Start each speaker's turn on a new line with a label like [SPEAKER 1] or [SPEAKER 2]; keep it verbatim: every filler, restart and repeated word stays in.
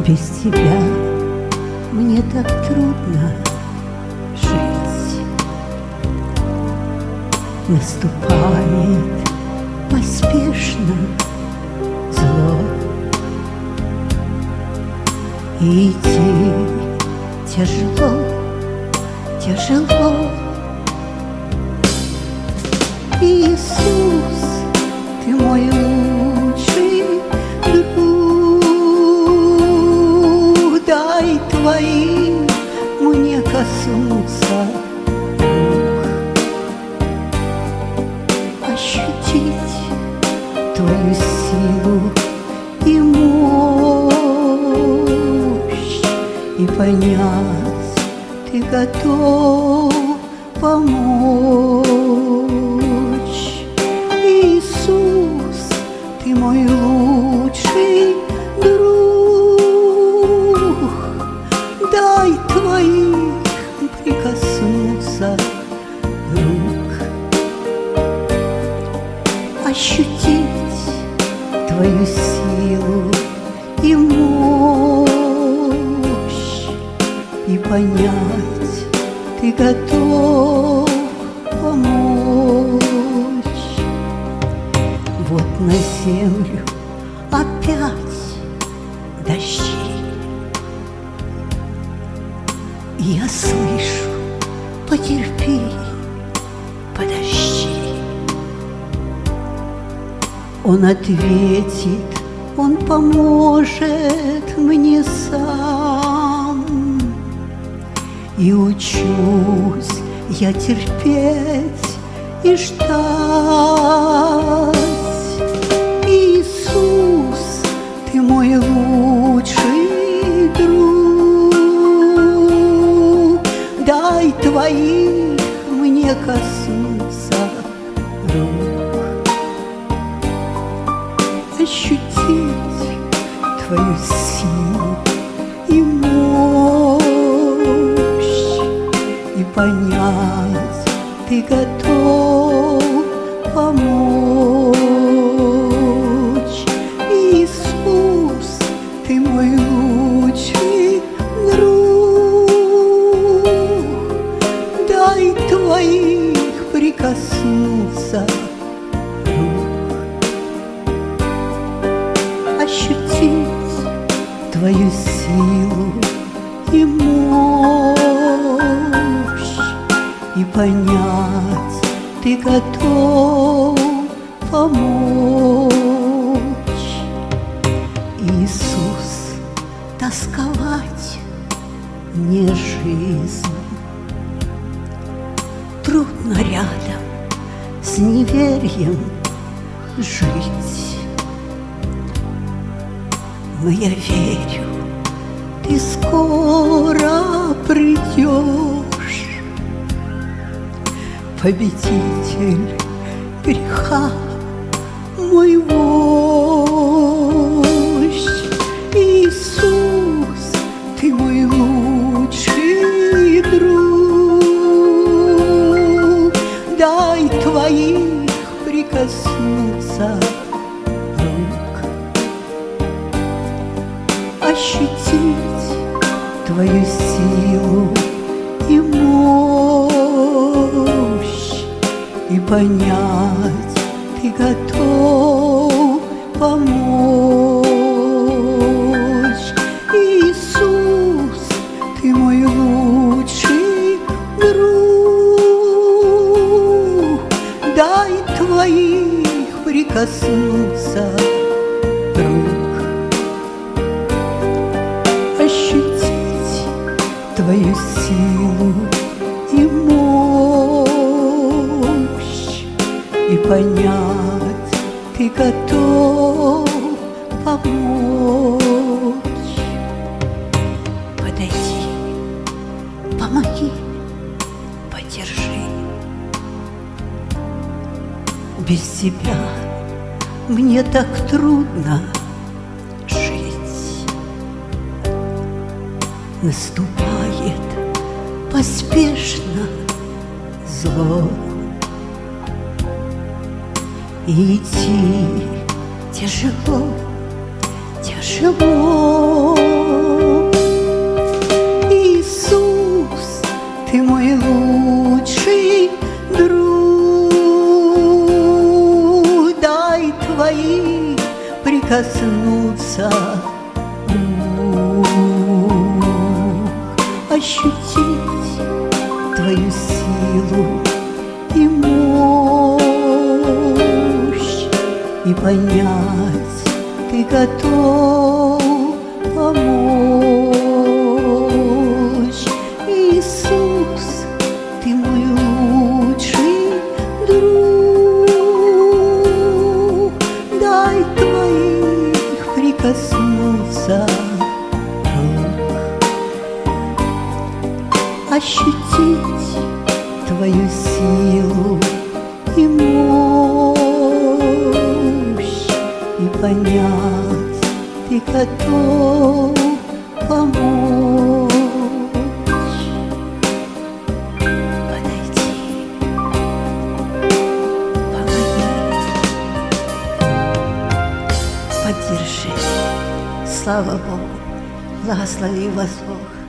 [SPEAKER 1] Без тебя мне так трудно жить. Наступает поспешно зло, и идти тяжело, тяжело. Иисус, ты мой лучший друг, дай твои мне коснуться рук, ощутить твою силу и мощь, и понять, ты готов помочь. Иисус, ты мой лучший друг, дай твоих прикоснуться рук, ощутить твою силу и мощь, и понять, ты готов помочь. Вот на землю опять дожди, и я слышу: потерпи, подожди. Он ответит, он поможет мне сам, и учусь я терпеть и ждать. Иисус, ты мой лучший друг, дай твоих мне коснуться рук, ощутить твою силу и мощь, и понять, ты готов помочь. Иисус, ты мой лучший друг, дай твоих прикоснуться рук, ощутить твою силу и мощь, и понять, ты готов помочь. Иисус, тосковать не жизнь, трудно рядом с неверием жить, но я верю, ты скоро придешь, победитель греха, мой вождь. Иисус, ты мой лучший друг, дай твоих прикоснуться рук, ощутить твою силу и мощь, и понять, ты готов помочь. Иисус, ты мой лучший друг, дай твоих прикоснуться рук, ощутить твою силу и мощь, и понять, ты готов помочь. Подойди, помоги, поддержи. Без тебя мне так трудно жить. Наступает поспешно зло, и идти тяжело, тяжело. коснуться рук, ощутить твою силу и мощь, и понять, ты готов помочь. Иисус, ты мой лучший друг, дай твоих прикоснуться рук, ощутить твою силу и мощь, и понять, ты готов помочь. Подойди, помоги, поддержи. Слава Богу, благослови вас Бог.